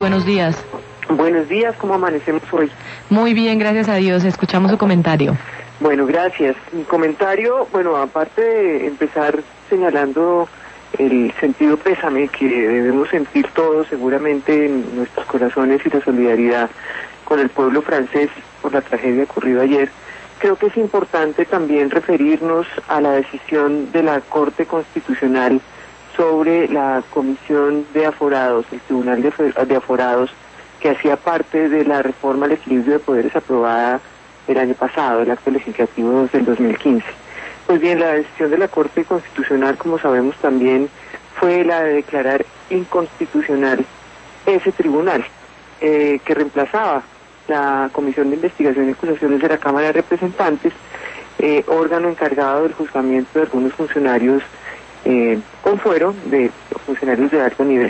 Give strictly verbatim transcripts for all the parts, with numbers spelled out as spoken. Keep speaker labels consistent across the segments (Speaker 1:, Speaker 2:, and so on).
Speaker 1: Buenos días.
Speaker 2: Buenos días, ¿cómo amanecemos hoy?
Speaker 1: Muy bien, gracias a Dios. Escuchamos su comentario.
Speaker 2: Bueno, gracias. Mi comentario, bueno, aparte de empezar señalando el sentido pésame que debemos sentir todos seguramente en nuestros corazones y la solidaridad con el pueblo francés por la tragedia ocurrida ayer, creo que es importante también referirnos a la decisión de la Corte Constitucional sobre la Comisión de Aforados, el Tribunal de, de Aforados, que hacía parte de la reforma al equilibrio de poderes aprobada el año pasado, el acto legislativo del dos mil quince. Pues bien, la decisión de la Corte Constitucional, como sabemos también, fue la de declarar inconstitucional ese tribunal, eh, que reemplazaba la Comisión de Investigación y Acusaciones de la Cámara de Representantes, eh, órgano encargado del juzgamiento de algunos funcionarios eh, con fuero, de funcionarios de alto nivel.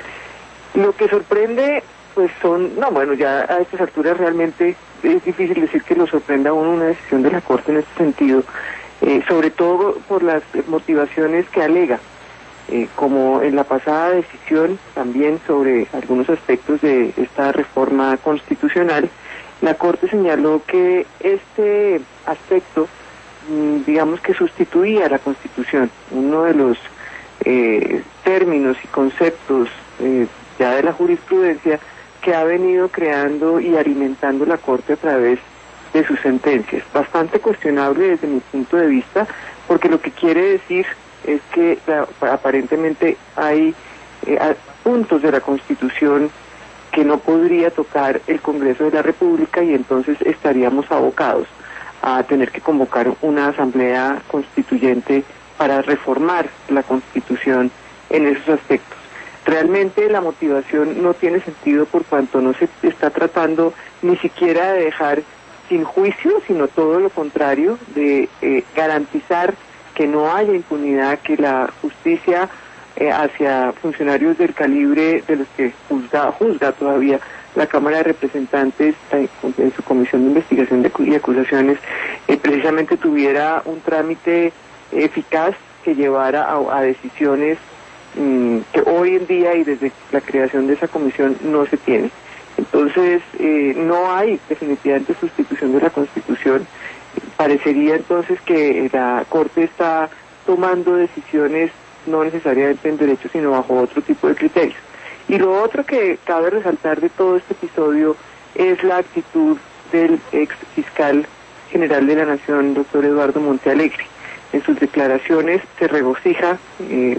Speaker 2: Lo que sorprende, pues son, no, bueno, ya a estas alturas realmente es difícil decir que lo sorprenda a uno una decisión de la Corte en este sentido, eh, sobre todo por las motivaciones que alega, eh, como en la pasada decisión también sobre algunos aspectos de esta reforma constitucional. La Corte señaló que este aspecto, digamos que sustituía a la Constitución, uno de los eh, términos y conceptos eh, ya de la jurisprudencia que ha venido creando y alimentando la Corte a través de sus sentencias. Bastante cuestionable desde mi punto de vista, porque lo que quiere decir es que la, aparentemente hay eh, puntos de la Constitución que no podría tocar el Congreso de la República y entonces estaríamos abocados a tener que convocar una asamblea constituyente para reformar la Constitución en esos aspectos. Realmente la motivación no tiene sentido por cuanto no se está tratando ni siquiera de dejar sin juicio, sino todo lo contrario, de eh, garantizar que no haya impunidad, que la justicia eh, hacia funcionarios del calibre de los que juzga, juzga todavía la Cámara de Representantes eh, en su Comisión de Investigación de, y Acusaciones, eh, precisamente tuviera un trámite eficaz que llevara a, a decisiones mmm, que hoy en día y desde la creación de esa comisión no se tiene. Entonces, eh, no hay definitivamente sustitución de la Constitución. Parecería entonces que la Corte está tomando decisiones no necesariamente en derecho, sino bajo otro tipo de criterios. Y lo otro que cabe resaltar de todo este episodio es la actitud del ex fiscal general de la Nación, doctor Eduardo Montealegre. En sus declaraciones se regocija eh,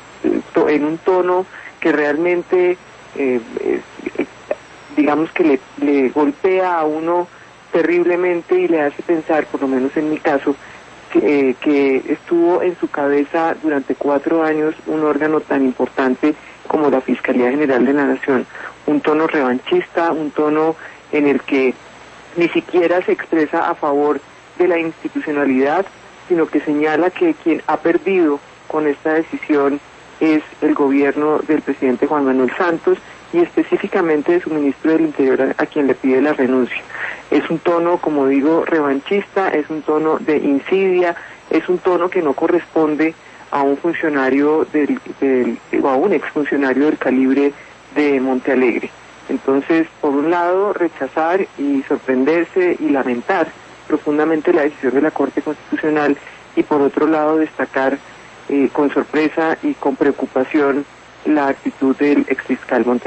Speaker 2: en un tono que realmente, eh, eh, digamos que le, le golpea a uno terriblemente y le hace pensar, por lo menos en mi caso, que, eh, que estuvo en su cabeza durante cuatro años un órgano tan importante como la Fiscalía General de la Nación, un tono revanchista, un tono en el que ni siquiera se expresa a favor de la institucionalidad, sino que señala que quien ha perdido con esta decisión es el gobierno del presidente Juan Manuel Santos y específicamente de su ministro del Interior, a, a quien le pide la renuncia. Es un tono, como digo, revanchista, es un tono de insidia, es un tono que no corresponde a un funcionario del, del o a un exfuncionario del calibre de Montealegre. Entonces, por un lado, rechazar y sorprenderse y lamentar profundamente la decisión de la Corte Constitucional y por otro lado destacar eh, con sorpresa y con preocupación la actitud del exfiscal Montealegre.